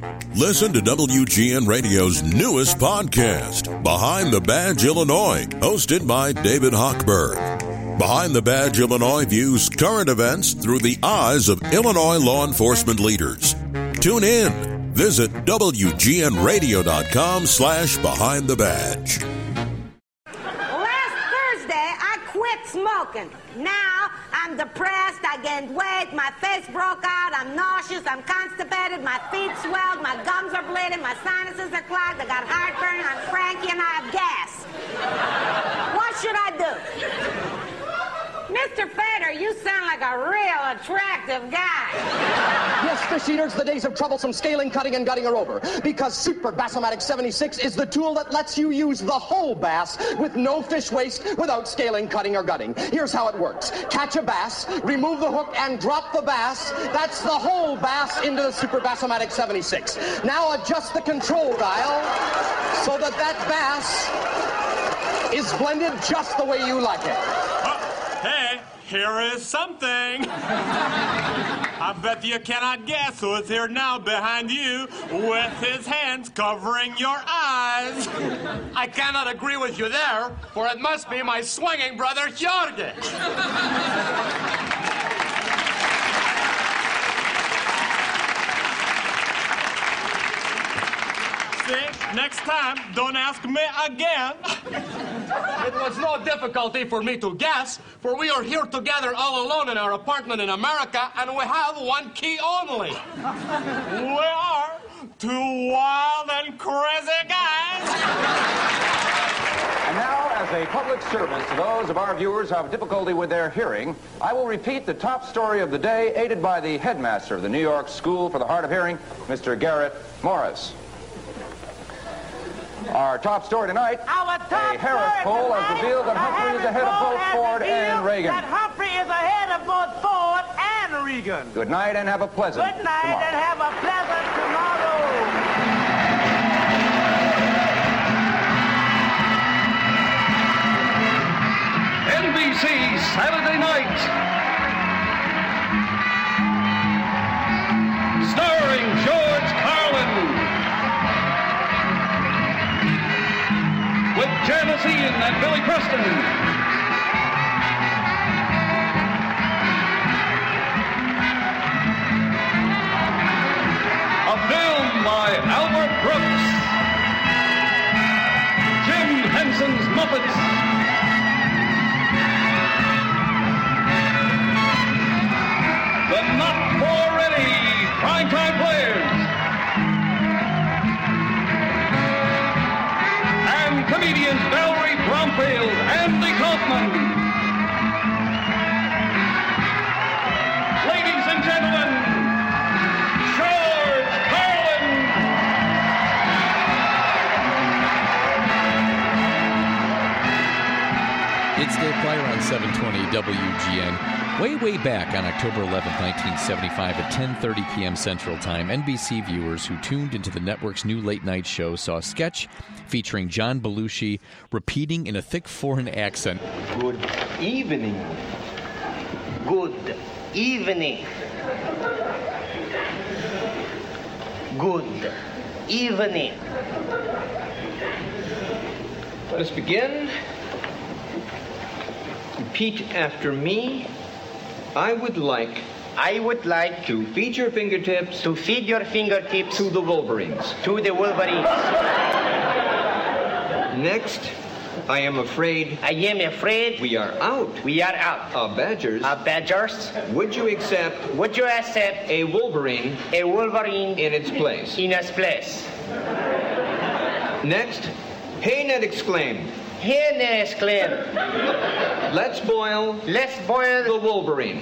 Listen to WGN Radio's newest podcast, Behind the Badge Illinois, hosted by David Hochberg. Behind the Badge Illinois views current events through the eyes of Illinois law enforcement leaders. Tune in. Visit WGNRadio.com/Behind the Badge. Last Thursday, I quit smoking. Now, I'm depressed, I gained weight, my face broke out, I'm nauseous, I'm constipated, my feet swelled, my gums are bleeding, my sinuses are clogged, I got heartburn, I'm cranky, and I have gas. What should I do? Mr. Fader, you sound like a real attractive guy. Yes, fish eaters, the days of troublesome scaling, cutting, and gutting are over. Because Super Bass-O-Matic 76 is the tool that lets you use the whole bass with no fish waste without scaling, cutting, or gutting. Here's how it works. Catch a bass, remove the hook, and drop the bass. That's the whole bass into the Super Bass-O-Matic 76. Now adjust the control dial so that bass is blended just the way you like it. Hey, here is something. I bet you cannot guess who is here now behind you with his hands covering your eyes. I cannot agree with you there, for it must be my swinging brother, Jorge. See, next time, don't ask me again. It was no difficulty for me to guess, for we are here together all alone in our apartment in America, and we have one key only. We are two wild and crazy guys. And now, as a public service to those of our viewers who have difficulty with their hearing, I will repeat the top story of the day, aided by the headmaster of the New York School for the Hard of Hearing, Mr. Garrett Morris. Our top story tonight, a Harris poll has revealed that Humphrey is ahead of both Ford and Reagan. That Humphrey is ahead of both Ford and Reagan. Good night and have a pleasant Good night tomorrow. and have a pleasant tomorrow. NBC Saturday Night. Starring George Carlin. With Janice Ian and Billy Preston. A film by Albert Brooks. Jim Henson's Muppets. The not-for-ready primetime players. Comedians Valerie Bromfield, Andy Kaufman. Ladies and gentlemen, George Carlin. It's Dave Pryor on 720 WGN. Way back on October 11th, 1975 at 10:30 p.m. Central Time, NBC viewers who tuned into the network's new late-night show saw a sketch featuring John Belushi repeating in a thick foreign accent. Good evening. Good evening. Good evening. Let us begin. Repeat after me. I would like to feed your fingertips to the Wolverines. To the Wolverines. Next, I am afraid we are out. Badgers. Would you accept a Wolverine in its place? Next, Haynet exclaimed. Let's boil the Wolverines.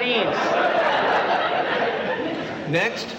Next.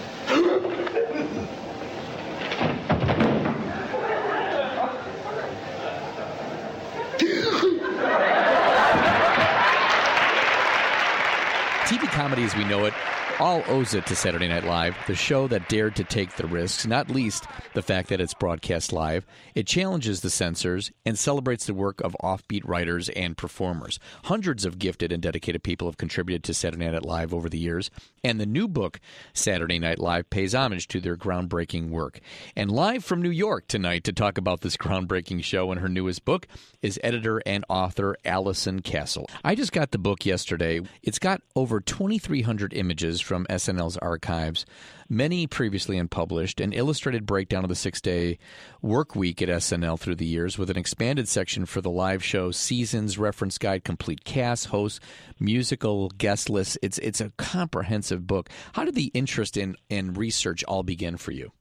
TV comedy as we know it all owes it to Saturday Night Live, the show that dared to take the risks, not least the fact that it's broadcast live. It challenges the censors and celebrates the work of offbeat writers and performers. Hundreds of gifted and dedicated people have contributed to Saturday Night Live over the years, and the new book, Saturday Night Live, pays homage to their groundbreaking work. And live from New York tonight to talk about this groundbreaking show and her newest book is editor and author Allison Castle. I just got the book yesterday. It's got over 2,300 images from SNL's archives, many previously unpublished, an illustrated breakdown of the 6-day work week at SNL through the years with an expanded section for the live show, seasons, reference guide, complete cast, hosts, musical guest lists. It's a comprehensive book. How did the interest in research all begin for you?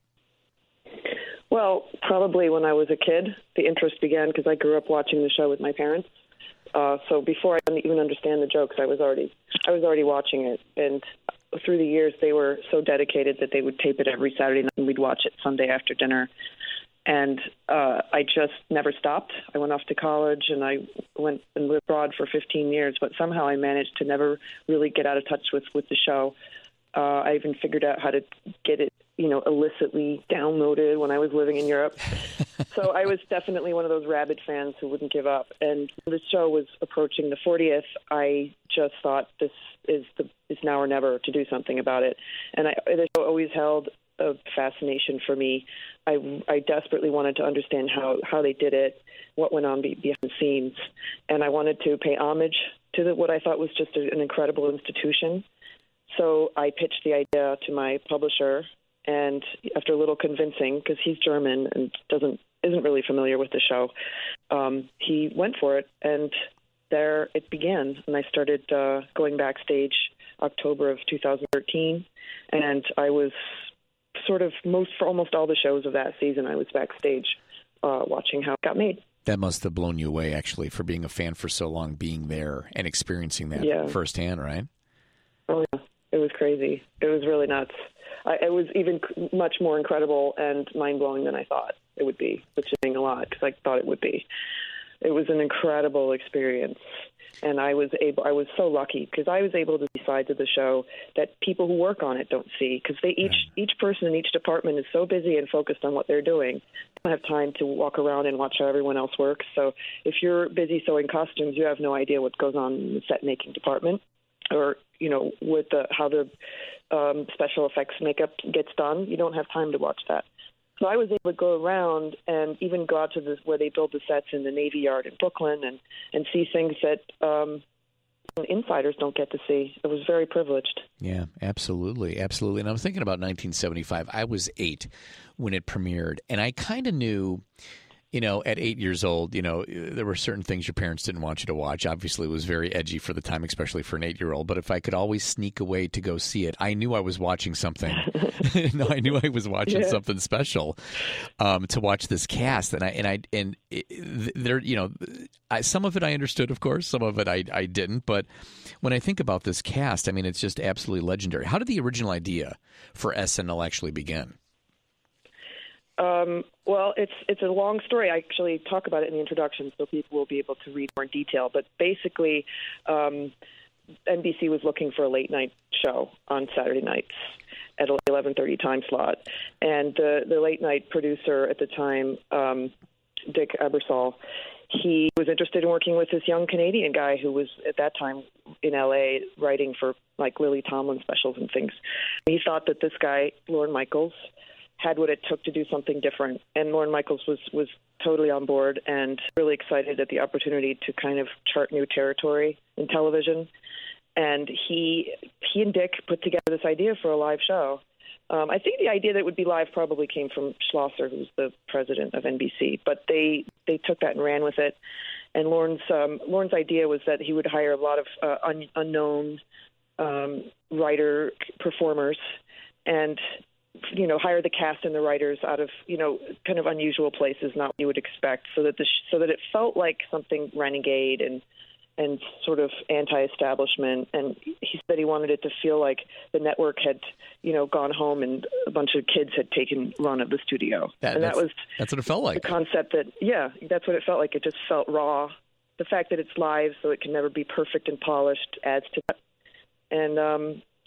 Well, probably when I was a kid, the interest began because I grew up watching the show with my parents. So before I didn't even understand the jokes, I was already watching it. And through the years, they were so dedicated that they would tape it every Saturday night, and we'd watch it Sunday after dinner. And I just never stopped. I went off to college, and I went and lived abroad for 15 years. But somehow I managed to never really get out of touch with the show. I even figured out how to get it, illicitly downloaded when I was living in Europe. So I was definitely one of those rabid fans who wouldn't give up. And the show was approaching the 40th. I just thought this is now or never to do something about it. And the show always held a fascination for me. I desperately wanted to understand how they did it, what went on behind the scenes. And I wanted to pay homage to what I thought was just an incredible institution. So I pitched the idea to my publisher, and after a little convincing, because he's German and isn't really familiar with the show, he went for it, and there it began. And I started going backstage October of 2013, and I was sort of for almost all the shows of that season, I was backstage watching how it got made. That must have blown you away, actually, for being a fan for so long, being there and experiencing that firsthand, right? Oh, yeah. It was crazy. It was really nuts. It was even much more incredible and mind-blowing than I thought it would be, which is saying a lot because I thought it would be. It was an incredible experience, and I was so lucky because I was able to see sides of the show that people who work on it don't see because each person in each department is so busy and focused on what they're doing. They don't have time to walk around and watch how everyone else works. So if you're busy sewing costumes, you have no idea what goes on in the set-making department, or with how the special effects makeup gets done. You don't have time to watch that. So I was able to go around and even go out to where they build the sets in the Navy Yard in Brooklyn and see things that insiders don't get to see. It was very privileged. Yeah, absolutely. Absolutely. And I'm thinking about 1975. I was 8 when it premiered, and I kind of knew... at 8 years old, there were certain things your parents didn't want you to watch. Obviously, it was very edgy for the time, especially for an 8-year-old. But if I could always sneak away to go see it, I knew I was watching something. I knew I was watching something special to watch this cast. Some of it I understood, of course. Some of it I didn't. But when I think about this cast, it's just absolutely legendary. How did the original idea for SNL actually begin? Well, it's a long story. I actually talk about it in the introduction, so people will be able to read more in detail. But basically, NBC was looking for a late-night show on Saturday nights at 11:30 time slot. And the late-night producer at the time, Dick Ebersol, he was interested in working with this young Canadian guy who was, at that time, in L.A. writing for, Lily Tomlin specials and things. He thought that this guy, Lorne Michaels, had what it took to do something different. And Lorne Michaels was totally on board and really excited at the opportunity to kind of chart new territory in television. And he and Dick put together this idea for a live show. I think the idea that it would be live probably came from Schlosser, who's the president of NBC. But they took that and ran with it. And Lorne's idea was that he would hire a lot of unknown writer performers and hire the cast and the writers out of, kind of unusual places, not what you would expect, so that it felt like something renegade and sort of anti-establishment. And he said he wanted it to feel like the network had, gone home and a bunch of kids had taken run of the studio. That's what it felt like. The concept that's what it felt like. It just felt raw. The fact that it's live, so it can never be perfect and polished, adds to that. And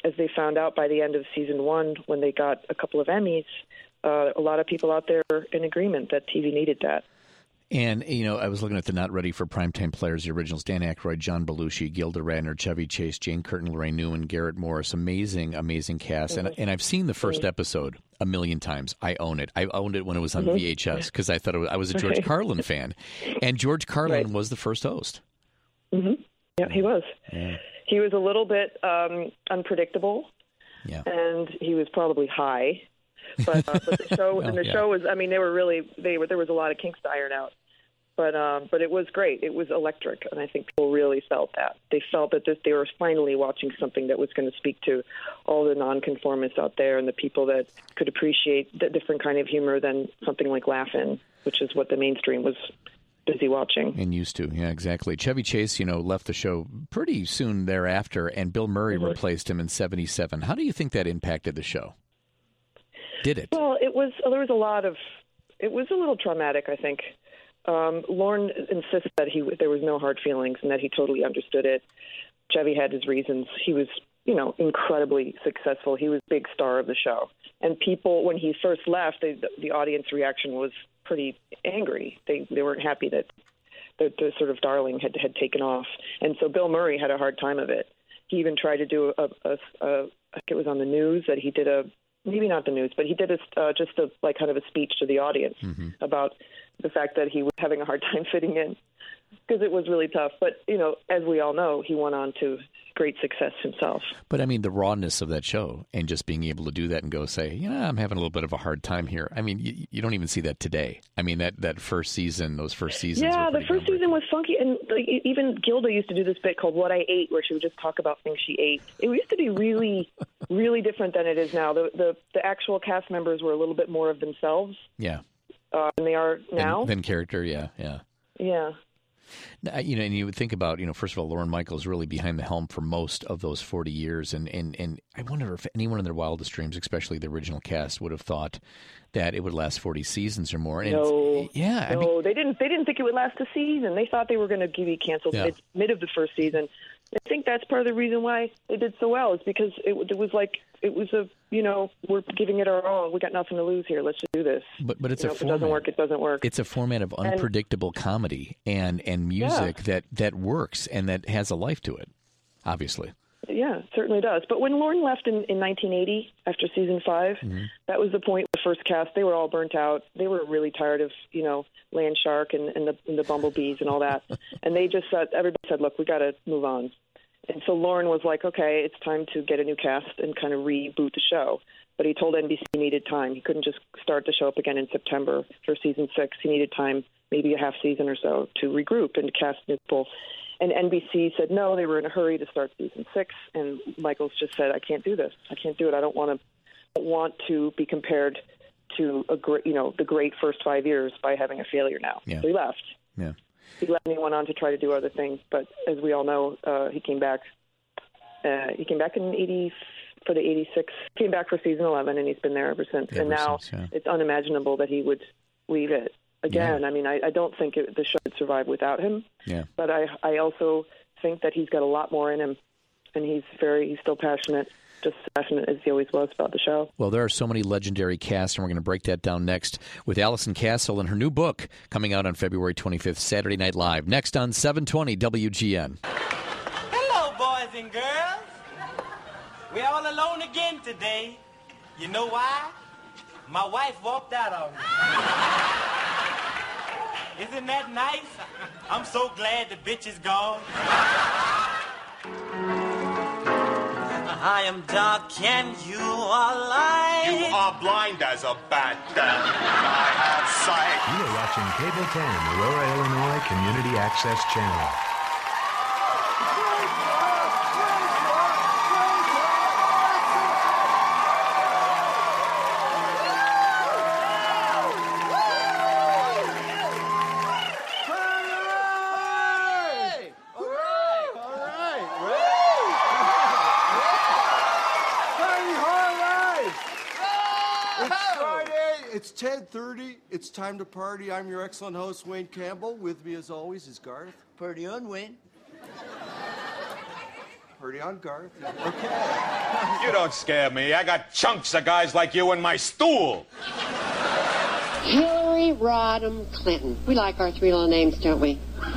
as they found out by the end of season 1, when they got a couple of Emmys, a lot of people out there are in agreement that TV needed that. And, I was looking at the Not Ready for Primetime Players, the originals: Dan Aykroyd, John Belushi, Gilda Radner, Chevy Chase, Jane Curtin, Lorraine Newman, Garrett Morris. Amazing, amazing cast. And I've seen the first episode a million times. I own it. I owned it when it was on VHS because I thought I was a George Carlin fan. And George Carlin was the first host. Mm-hmm. Yeah, he was. Yeah. He was a little bit unpredictable, and he was probably high. But the show show was, I mean, there was a lot of kinks to iron out. But it was great. It was electric, and I think people really felt that. They felt that they were finally watching something that was going to speak to all the nonconformists out there and the people that could appreciate the different kind of humor than something like Laugh-In, which is what the mainstream was busy watching. And used to, yeah, exactly. Chevy Chase, left the show pretty soon thereafter, and Bill Murray replaced him in 1977. How do you think that impacted the show? Did it? Well, there was a little traumatic, I think. Lorne insisted that there was no hard feelings and that he totally understood it. Chevy had his reasons. He was, incredibly successful. He was big star of the show. And people, when he first left, the audience reaction was pretty angry. They weren't happy that the sort of darling had taken off. And so Bill Murray had a hard time of it. He even tried to do I think it was on the news that he did maybe not the news, but he did just a kind of a speech to the audience about the fact that he was having a hard time fitting in because it was really tough. But, as we all know, he went on to great success himself. But, I mean, the rawness of that show and just being able to do that and go say, I'm having a little bit of a hard time here. I mean, you don't even see that today. I mean, that first season, those first seasons. Yeah, the first season was funky. And even Gilda used to do this bit called What I Ate, where she would just talk about things she ate. It used to be really, really different than it is now. The actual cast members were a little bit more of themselves. Yeah. Than they are now. Than character, yeah. Yeah. And you would think about, first of all, Lorne Michaels really behind the helm for most of those 40 years. And I wonder if anyone in their wildest dreams, especially the original cast, would have thought that it would last 40 seasons or more. And they didn't think it would last a season. They thought they were going to be canceled mid of the first season. I think that's part of the reason why they did so well is because it was we're giving it our all. We got nothing to lose here. Let's just do this. But it's a format. If it doesn't work, it doesn't work. It's a format of unpredictable comedy and music that works and that has a life to it, obviously. Yeah, it certainly does. But when Lorne left in 1980 after season 5, that was the point. The first cast, they were all burnt out. They were really tired of Land Shark and the bumblebees and all that. And they just said, everybody said, look, we got to move on. And so Lorne was like, okay, it's time to get a new cast and kind of reboot the show. But he told NBC he needed time. He couldn't just start the show up again in September for season 6. He needed time, maybe a half season or so, to regroup and cast new people. And NBC said no, they were in a hurry to start season 6. And Michaels just said, I can't do this. I can't do it. I don't want to be compared to the great first 5 years by having a failure now. Yeah. So he left. Yeah. He left and he went on to try to do other things. But as we all know, he came back. He came back in 80 for the 86. Came back for season 11, and he's been there ever since. It's unimaginable that he would leave it again. Yeah. I mean, I don't think the show would survive without him. Yeah. But I also think that he's got a lot more in him, and he's still passionate. Just as passionate as he always was about the show. Well, there are so many legendary casts, and we're going to break that down next with Allison Castle and her new book coming out on February 25th, Saturday Night Live. Next on 720 WGN. Hello, boys and girls. We're all alone again today. You know why? My wife walked out on me. Isn't that nice? I'm so glad the bitch is gone. I am dark and you are light. You are blind as a bat, I have sight. You are watching Cable 10, Aurora, Illinois Community Access Channel. It's 10:30. It's time to party. I'm your excellent host, Wayne Campbell. With me, as always, is Garth. Party on, Wayne. party on Garth. Okay. You don't scare me. I got chunks of guys like you in my stool. Hillary Rodham Clinton. We like our three little names, don't we?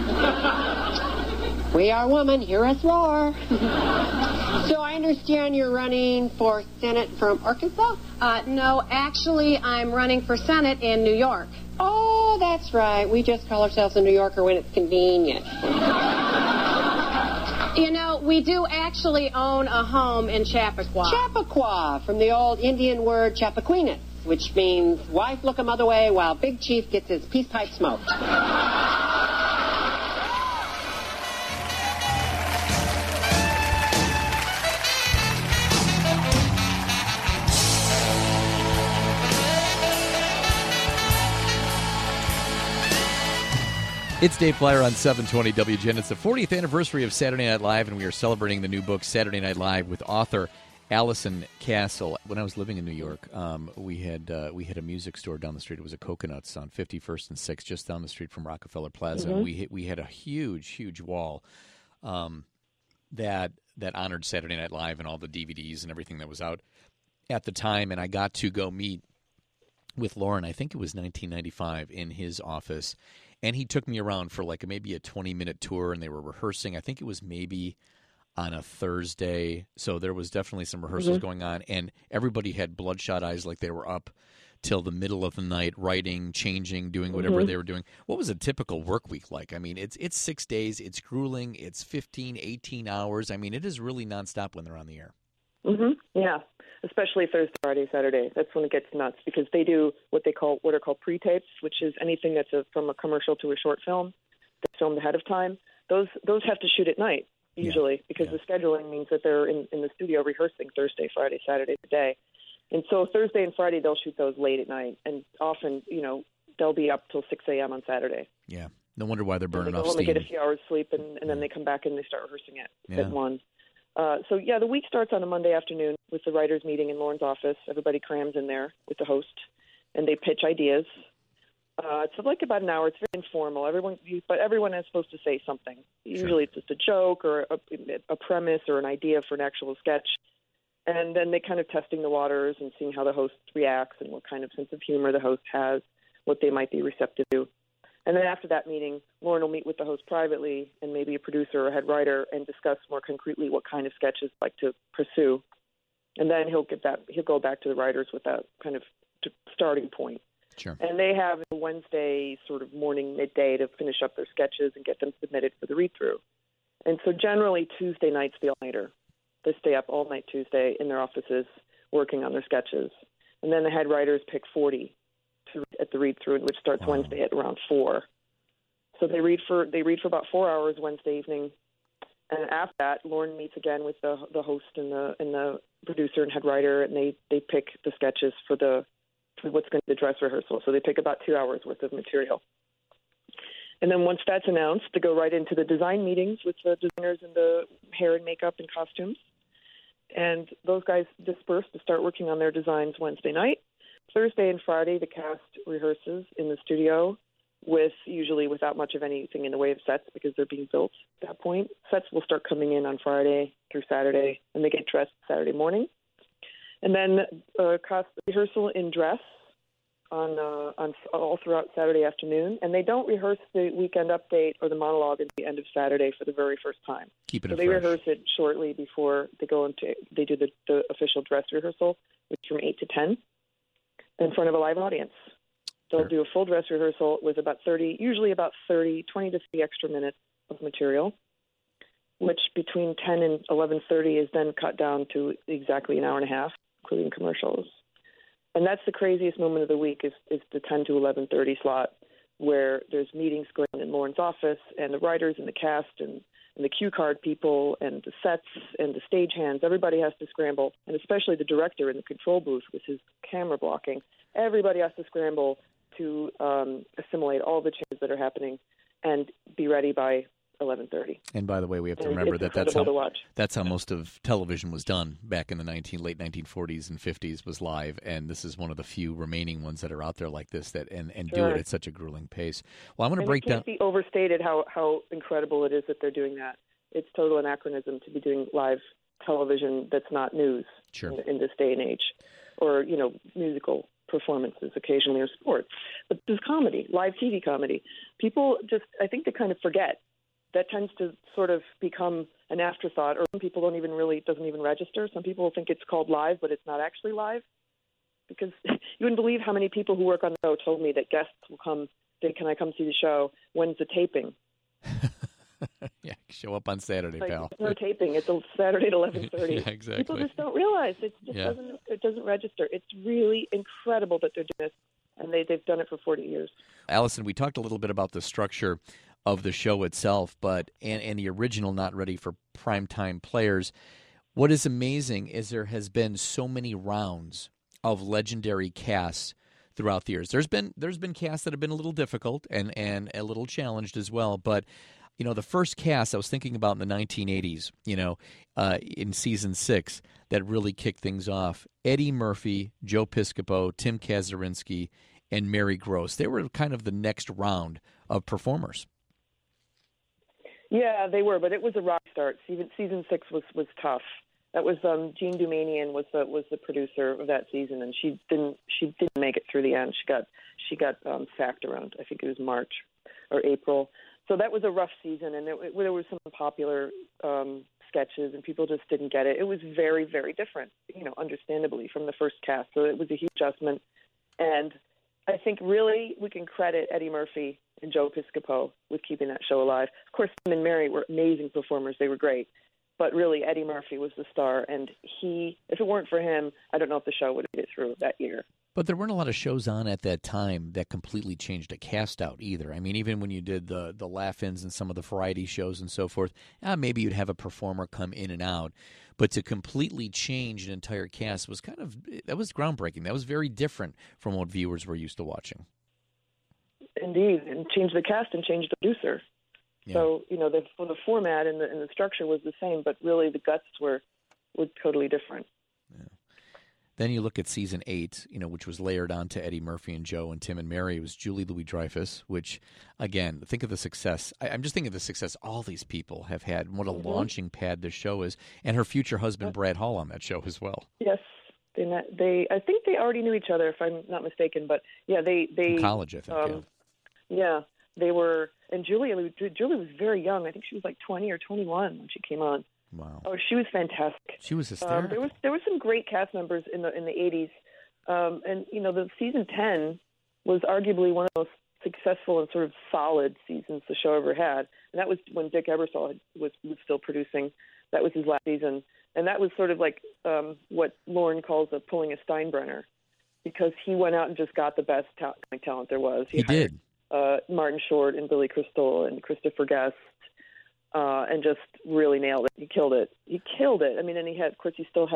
We are woman, hear us roar. So I understand you're running for Senate from Arkansas? No, actually, I'm running for Senate in New York. Oh, that's right. We just call ourselves a New Yorker when it's convenient. You know, we do actually own a home in Chappaqua. Chappaqua, from the old Indian word Chappaqua, which means wife look 'em other way while Big Chief gets his peace pipe smoked. It's Dave Flyer on 720 WGN. It's the 40th anniversary of Saturday Night Live, and we are celebrating the new book, Saturday Night Live, with author Allison Castle. When I was living in New York, we had a music store down the street. It was a Coconuts on 51st and 6th, just down the street from Rockefeller Plaza. Mm-hmm. We had a huge wall that honored Saturday Night Live and all the DVDs and everything that was out at the time. And I got to go meet with Lauren, I think it was 1995, in his office. And he took me around for like maybe a 20-minute tour, and they were rehearsing. I think it was maybe on a Thursday. So there was definitely some rehearsals going on. And everybody had bloodshot eyes, like they were up till the middle of the night, writing, changing, doing whatever they were doing. What was a typical work week like? I mean, it's 6 days. It's grueling. It's 15, 18 hours. I mean, it is really nonstop when they're on the air. Yeah, especially Thursday, Friday, Saturday. That's when it gets nuts because they do what are called pre-tapes, which is anything that's from a commercial to a short film that's filmed ahead of time. Those have to shoot at night usually because the scheduling means that they're in the studio rehearsing Thursday, Friday, Saturday today. And so Thursday and Friday they'll shoot those late at night, and often they'll be up till 6 a.m. on Saturday. Yeah, no wonder why they're burning off steam. They get a few hours sleep, and then they come back and they start rehearsing it at 1. The week starts on a Monday afternoon with the writers' meeting in Lauren's office. Everybody crams in there with the host, and they pitch ideas. It's like about an hour. It's very informal. Everyone is supposed to say something. Usually it's just a joke or a premise or an idea for an actual sketch. And then they kind of testing the waters and seeing how the host reacts and what kind of sense of humor the host has, what they might be receptive to. And then after that meeting, Lauren will meet with the host privately and maybe a producer or a head writer and discuss more concretely what kind of sketches like to pursue. And then he'll go back to the writers with that kind of starting point. Sure. And they have a Wednesday sort of morning, midday to finish up their sketches and get them submitted for the read-through. And so generally Tuesday night's the all-nighter. They stay up all night Tuesday in their offices working on their sketches. And then the head writers pick 40 at the read-through, which starts Wednesday at around 4. So they read for about 4 hours Wednesday evening, and after that, Lauren meets again with the host and the producer and head writer, and they pick the sketches for what's going to be the dress rehearsal. So they pick about 2 hours worth of material, and then once that's announced, they go right into the design meetings with the designers and the hair and makeup and costumes, and those guys disperse to start working on their designs Wednesday night. Thursday and Friday, the cast rehearses in the studio usually without much of anything in the way of sets because they're being built at that point. Sets will start coming in on Friday through Saturday, and they get dressed Saturday morning. And then cast rehearsal in dress on all throughout Saturday afternoon. And they don't rehearse the weekend update or the monologue at the end of Saturday for the very first time. Keep it so they fresh. rehearse it shortly before they do the official dress rehearsal, which is from 8 to 10. In front of a live audience. They'll do a full dress rehearsal with usually about 20 to 30 extra minutes of material, which between 10 and 11:30 is then cut down to exactly an hour and a half, including commercials. And that's the craziest moment of the week is the 10 to 11:30 slot, where there's meetings going on in Lauren's office, and the writers and the cast and the cue card people and the sets and the stagehands. Everybody has to scramble, and especially the director in the control booth with his camera blocking. Everybody has to scramble to assimilate all the changes that are happening and be ready by 11:30. And by the way, we have to remember that that's how most of television was done back in the late 1940s and 50s was live, and this is one of the few remaining ones that are out there like this do it at such a grueling pace. Well, I'm going to break down. It can't be overstated how incredible it is that they're doing that. it's total anachronism to be doing live television that's not news in this day and age, or musical performances occasionally, or sports. But this is comedy, live TV comedy. People just, I think they kind of forget. That tends to sort of become an afterthought, or some people doesn't even register. Some people think it's called live, but it's not actually live. Because you wouldn't believe how many people who work on the show told me that guests will come, can I come see the show? When's the taping? Yeah, show up on Saturday, pal. No taping. It's a Saturday at 11:30. Yeah, exactly. People just don't realize. It doesn't register. It's really incredible that they're doing this, and they've done it for 40 years. Allison, we talked a little bit about the structure of the show itself, but and the original Not Ready for Primetime Players. What is amazing is there has been so many rounds of legendary casts throughout the years. There's been casts that have been a little difficult and a little challenged as well, but the first cast I was thinking about in the 1980s, in season 6, that really kicked things off. Eddie Murphy, Joe Piscopo, Tim Kazurinsky, and Mary Gross. They were kind of the next round of performers. Yeah, they were, but it was a rock start. Season 6 was tough. That was Jean Doumanian was the producer of that season, and she didn't make it through the end. She got sacked around, I think it was March or April. So that was a rough season, and there were some popular sketches, and people just didn't get it. It was very, very different, understandably, from the first cast. So it was a huge adjustment, and I think really we can credit Eddie Murphy and Joe Piscopo with keeping that show alive. Of course, Tim and Mary were amazing performers. They were great. But really, Eddie Murphy was the star, and if it weren't for him, I don't know if the show would have made it through that year. But there weren't a lot of shows on at that time that completely changed a cast out either. I mean, even when you did the laugh-ins and some of the variety shows and so forth, maybe you'd have a performer come in and out. But to completely change an entire cast was that was groundbreaking. That was very different from what viewers were used to watching. Indeed, and change the cast and change the producer. Yeah. So, the format and the structure was the same, but really the guts were totally different. Yeah. Then you look at season 8, which was layered onto Eddie Murphy and Joe and Tim and Mary. It was Julie Louis-Dreyfus, which, again, think of the success. I'm just thinking of the success all these people have had, and what a launching pad this show is, and her future husband, Brad Hall, on that show as well. Yes. I think they already knew each other, if I'm not mistaken, but, yeah, they from college, I think, yeah, they were, and Julie was very young. I think she was like 20 or 21 when she came on. Wow. Oh, she was fantastic. She was hysterical. There were some great cast members in the 80s, and the season 10 was arguably one of the most successful and sort of solid seasons the show ever had, and that was when Dick Ebersol was still producing. That was his last season, and that was sort of like what Lauren calls pulling a Steinbrenner, because he went out and just got the best talent there was. He did. Martin Short and Billy Crystal and Christopher Guest, and just really nailed it. He killed it. I mean, and he still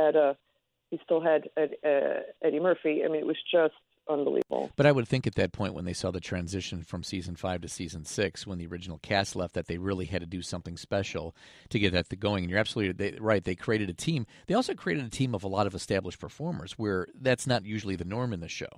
had Eddie Murphy. I mean, it was just unbelievable. But I would think at that point, when they saw the transition from season 5 to season 6, when the original cast left, that they really had to do something special to get that going. And you're absolutely right. They created a team. They also created a team of a lot of established performers, where that's not usually the norm in the show.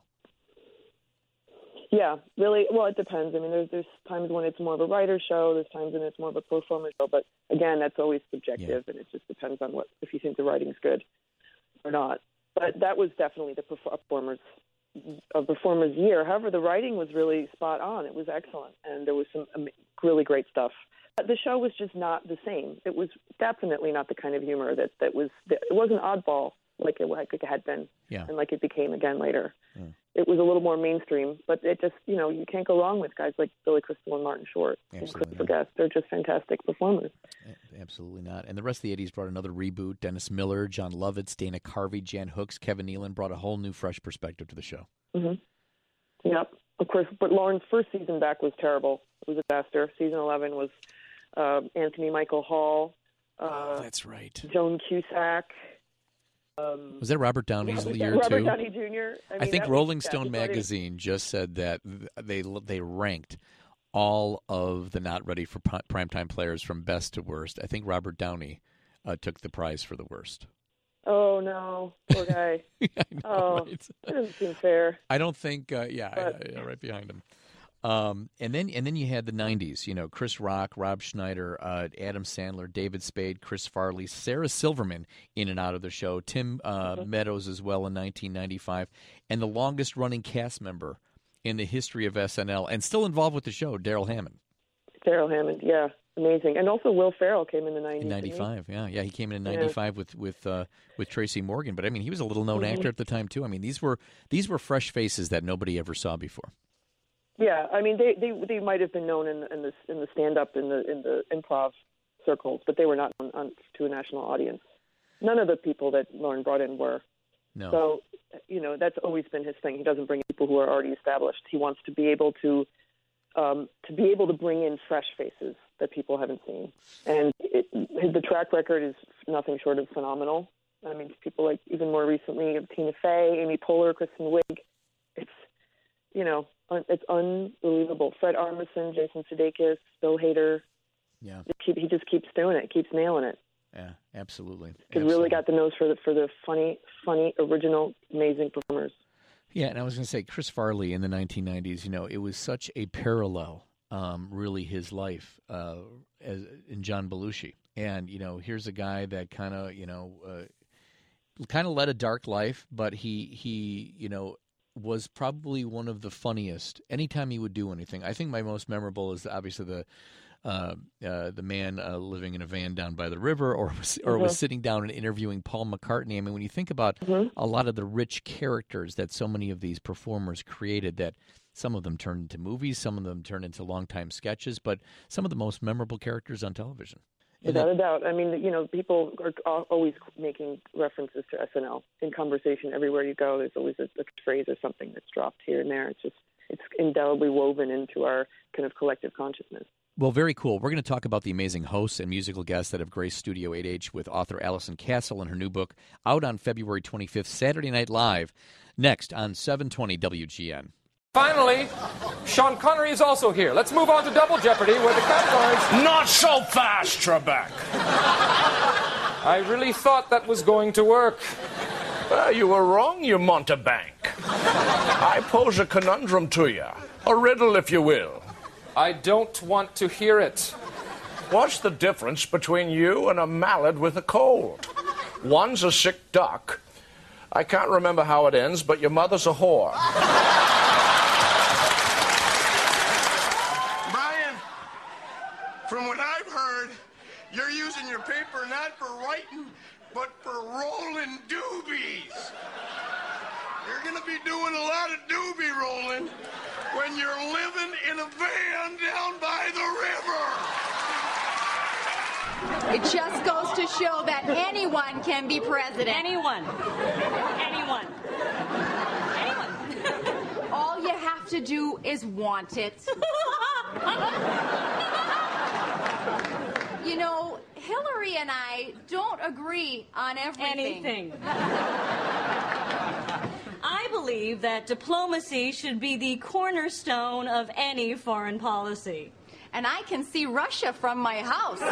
Yeah, really. Well, it depends. I mean, there's times when it's more of a writer's show. There's times when it's more of a performance show. But again, that's always subjective, and it just depends on if you think the writing's good or not. But that was definitely the performers year. However, the writing was really spot on. It was excellent, and there was some really great stuff. But the show was just not the same. It was definitely not the kind of humor that was. It wasn't oddball like it had been, and like it became again later. Yeah. It was a little more mainstream, but it just, you can't go wrong with guys like Billy Crystal and Martin Short and Christopher Guest. They're just fantastic performers. Absolutely not. And the rest of the 80s brought another reboot. Dennis Miller, John Lovitz, Dana Carvey, Jan Hooks, Kevin Nealon brought a whole new, fresh perspective to the show. Mm-hmm. Yep, of course. But Lauren's first season back was terrible. It was a disaster. Season 11 was Anthony Michael Hall. That's right. Joan Cusack. Was that Robert Downey's year Robert too? Downey Jr. I think Rolling Stone magazine just said that they ranked all of the Not Ready for Primetime Players from best to worst. I think Robert Downey took the prize for the worst. Oh, no. Poor guy. I know, right? That doesn't seem fair. I don't think, right behind him. And then you had the 90s, you know, Chris Rock, Rob Schneider, Adam Sandler, David Spade, Chris Farley, Sarah Silverman in and out of the show, Tim Meadows as well in 1995, and the longest-running cast member in the history of SNL and still involved with the show, Daryl Hammond. Daryl Hammond, yeah, amazing. And also Will Ferrell came in the 90s. In 95, yeah, he came in 95 with Tracy Morgan. But I mean, he was a little-known actor at the time too. I mean, these were fresh faces that nobody ever saw before. Yeah, I mean, they might have been known in the stand-up in the improv circles, but they were not on to a national audience. None of the people that Lauren brought in were. No. So, you know, that's always been his thing. He doesn't bring people who are already established. He wants to be able to bring in fresh faces that people haven't seen. And the track record is nothing short of phenomenal. I mean, people like even more recently Tina Fey, Amy Poehler, Kristen Wiig. It's, you know, it's unbelievable. Fred Armisen, Jason Sudeikis, Bill Hader. Yeah. He just keeps doing it, keeps nailing it. Yeah, absolutely. He's really got the nose for the funny, original, amazing performers. Yeah, and I was going to say, Chris Farley in the 1990s, you know, it was such a parallel, really, his life in John Belushi. And, you know, here's a guy that kind of, you know, led a dark life, but he, you know, was probably one of the funniest anytime he would do anything. I think my most memorable is obviously the man living in a van down by the river, or was sitting down and interviewing Paul McCartney. I mean, when you think about a lot of the rich characters that so many of these performers created, that some of them turned into movies, some of them turned into long-time sketches, but some of the most memorable characters on television. Without a doubt. I mean, you know, people are always making references to SNL in conversation everywhere you go. There's always a phrase or something that's dropped here and there. It's indelibly woven into our kind of collective consciousness. Well, very cool. We're going to talk about the amazing hosts and musical guests that have graced Studio 8H with author Allison Castle and her new book, out on February 25th, Saturday Night Live, next on 720 WGN. Finally, Sean Connery is also here. Let's move on to Double Jeopardy, where the categories... Not so fast, Trebek. I really thought that was going to work. You were wrong, you mountebank. I pose a conundrum to you. A riddle, if you will. I don't want to hear it. What's the difference between you and a mallard with a cold? One's a sick duck. I can't remember how it ends, but your mother's a whore. Brian, from what I've heard, you're using your paper not for writing, but for rolling doobies. You're going to be doing a lot of doobie rolling when you're living in a van down by the river. It just goes to show that anyone can be president. Anyone. All you have to do is want it. You know, Hillary and I don't agree on everything. I believe that diplomacy should be the cornerstone of any foreign policy. And I can see Russia from my house.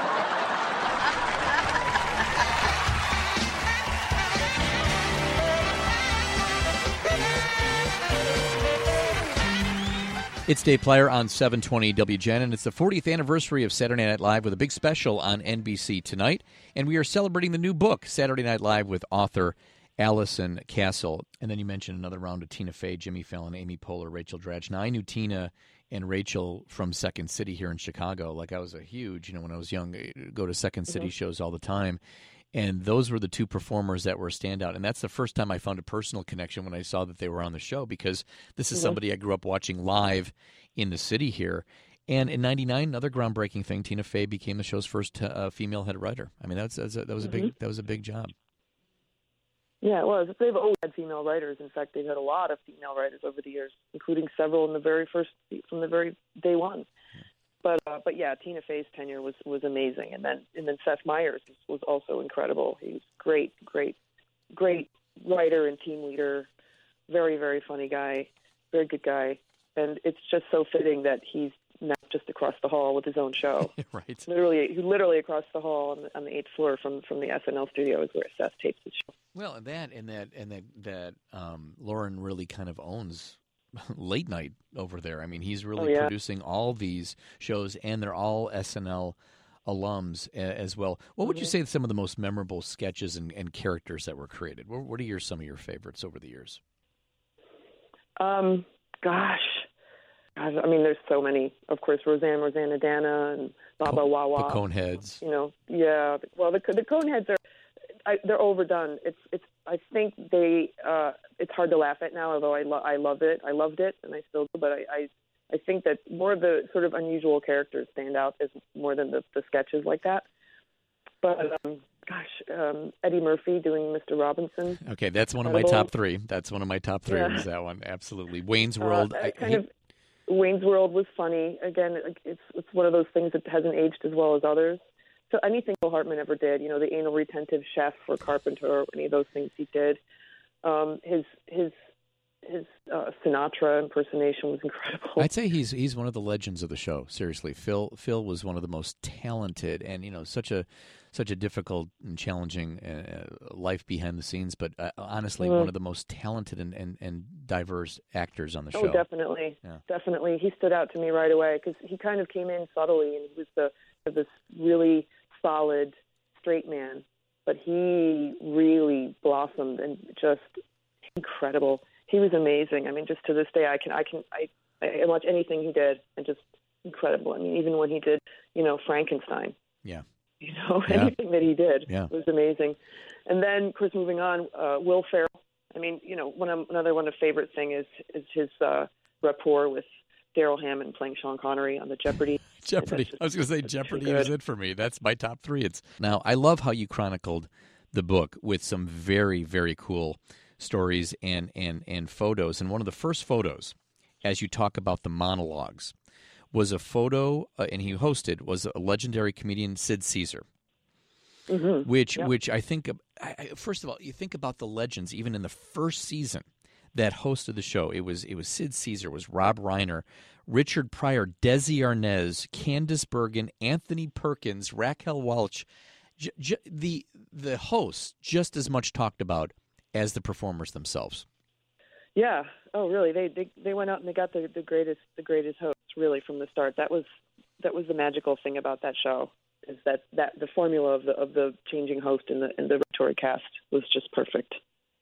It's Dave Plyer on 720 WGN, and it's the 40th anniversary of Saturday Night Live with a big special on NBC tonight. And we are celebrating the new book, Saturday Night Live, with author Allison Castle. And then you mentioned another round of Tina Fey, Jimmy Fallon, Amy Poehler, Rachel Dratch. Now, I knew Tina and Rachel from Second City here in Chicago. Like, I was a huge, when I was young, go to Second City shows all the time. And those were the two performers that were a standout. And that's the first time I found a personal connection when I saw that they were on the show, because this is somebody I grew up watching live in the city here. And in '99, another groundbreaking thing, Tina Fey became the show's first female head writer. I mean, that was a big job. Yeah, it was. They've always had female writers. In fact, they've had a lot of female writers over the years, including several from the very day one. But yeah, Tina Fey's tenure was amazing, and then Seth Meyers was also incredible. He was great writer and team leader, very, very funny guy, very good guy, and it's just so fitting that he's now just across the hall with his own show. Right. Literally across the hall on the 8th floor from the SNL studio is where Seth tapes his show. Well, and that Lauren really kind of owns late night over there. I mean, he's really producing all these shows, and they're all SNL alums as well. What would you say some of the most memorable sketches and characters that were created? What are some of your favorites over the years? Gosh, I mean, there's so many. Of course, Rosanna, and Baba Wawa. The Coneheads. Yeah. Well, the Coneheads they're overdone. I think it's hard to laugh at now, although I love it. I loved it, and I still do. But I think that more of the sort of unusual characters stand out as more than the sketches like that. But Eddie Murphy doing Mr. Robinson. Okay, that's one of my top three. That's one of my top three. Was that one? Absolutely. Wayne's World. Wayne's World was funny. Again, it's one of those things that hasn't aged as well as others. So anything Phil Hartman ever did, the anal retentive chef or Carpenter, or any of those things he did, his Sinatra impersonation was incredible. I'd say he's one of the legends of the show. Seriously, Phil was one of the most talented, and such a difficult and challenging life behind the scenes, but honestly, one of the most talented and diverse actors on the show. Oh, definitely, definitely. He stood out to me right away because he kind of came in subtly, and he was this really solid straight man, but he really blossomed and just incredible. He was amazing. I mean, just to this day, I can watch anything he did, and just incredible. I mean, even when he did, Frankenstein. Yeah. Anything that he did was amazing. And then, of course, moving on, Will Ferrell. I mean, another one of the favorite thing is his rapport with Daryl Hammond playing Sean Connery on the Jeopardy. I was going to say Jeopardy is it for me. That's my top three. Now, I love how you chronicled the book with some very, very cool stories and photos. And one of the first photos, as you talk about the monologues, was a photo, and he hosted, was a legendary comedian, Sid Caesar. Mm-hmm. Which I think, first of all, you think about the legends, even in the first season that hosted the show. It was Sid Caesar, it was Rob Reiner, Richard Pryor, Desi Arnaz, Candice Bergen, Anthony Perkins, Raquel Welch. The hosts just as much talked about as the performers themselves. Yeah. Oh, really? They went out and they got the greatest hosts really from the start. That was the magical thing about that show, is that the formula of the changing host and the repertory cast was just perfect.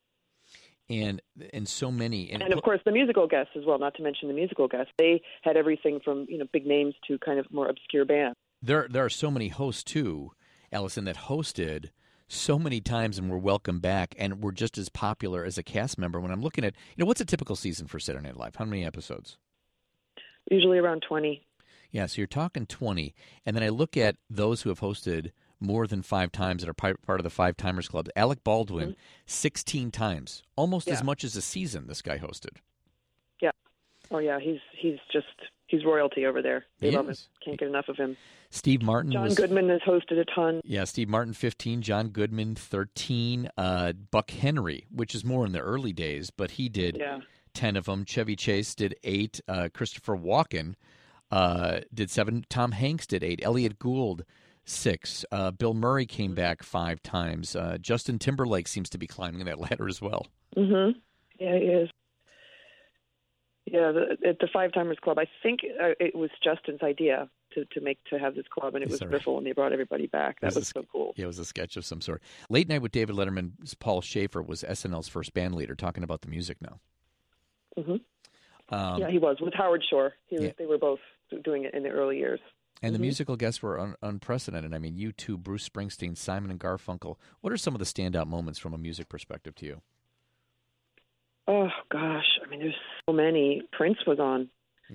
And so many, and of course the musical guests as well. Not to mention the musical guests, they had everything from big names to kind of more obscure bands. There are so many hosts too, Allison, that hosted so many times and were welcome back and were just as popular as a cast member. When I'm looking at, what's a typical season for Saturday Night Live? How many episodes? Usually around 20. Yeah, so you're talking 20. And then I look at those who have hosted more than 5 times that are part of the Five Timers Club. Alec Baldwin, 16 times, almost as much as a season this guy hosted. Yeah. Oh, yeah, he's royalty over there. They love him. Can't get enough of him. Steve Martin. John Goodman has hosted a ton. Yeah, Steve Martin, 15. John Goodman, 13. Buck Henry, which is more in the early days, but he did 10 of them. Chevy Chase did 8. Christopher Walken did 7. Tom Hanks did 8. Elliot Gould, 6. Bill Murray came back 5 times. Justin Timberlake seems to be climbing that ladder as well. Mm-hmm. Yeah, he is. Yeah, at the Five Timers Club, I think it was Justin's idea to have this club, and it was wonderful, and they brought everybody back. That was so cool. Yeah, it was a sketch of some sort. Late Night with David Letterman's Paul Schaefer was SNL's first band leader, talking about the music now. Mm-hmm. Yeah, he was with Howard Shore. They were both doing it in the early years. And the musical guests were unprecedented. I mean, U2, Bruce Springsteen, Simon and Garfunkel. What are some of the standout moments from a music perspective to you? Oh, gosh. I mean, there's so many. Prince was on,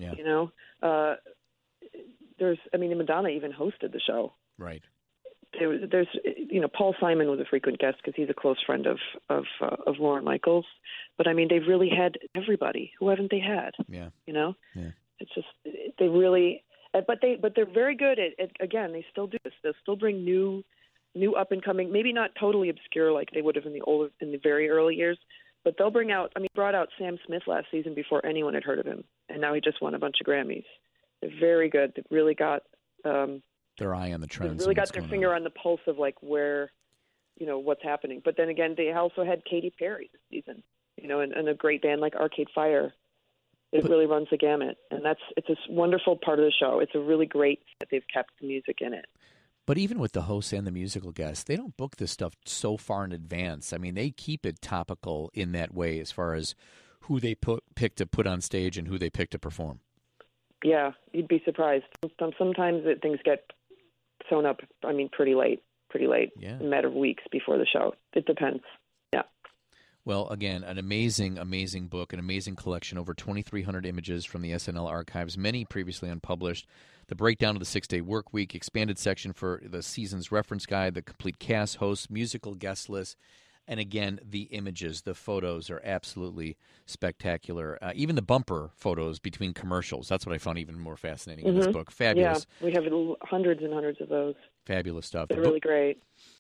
Madonna even hosted the show. Right. There's Paul Simon was a frequent guest because he's a close friend of Lorne Michaels. But, I mean, they've really had everybody. Who haven't they had? Yeah. Yeah. It's just, they really, but they're very good at again, they still do this. They'll still bring new up and coming, maybe not totally obscure like they would have in the very early years, but they'll brought out Sam Smith last season before anyone had heard of him, and now he just won a bunch of Grammys. They're very good. They've really got their eye on the trends. They've really got their finger on the pulse of like where, what's happening. But then again, they also had Katy Perry this season, and a great band like Arcade Fire. It really runs the gamut, and it's a wonderful part of the show. It's a really great that they've kept the music in it. But even with the hosts and the musical guests, they don't book this stuff so far in advance. I mean, they keep it topical in that way as far as who they pick to put on stage and who they pick to perform. Yeah, you'd be surprised. Sometimes things get sewn up, pretty late. Yeah. A matter of weeks before the show. It depends. Yeah. Well, again, an amazing, amazing book, an amazing collection, over 2,300 images from the SNL archives, many previously unpublished. The breakdown of the 6-day work week, expanded section for the season's reference guide, the complete cast, hosts, musical guest list, and again, the images, the photos are absolutely spectacular. Even the bumper photos between commercials, that's what I found even more fascinating in this book. Fabulous. Yeah, we have hundreds and hundreds of those. Fabulous stuff. They're really great.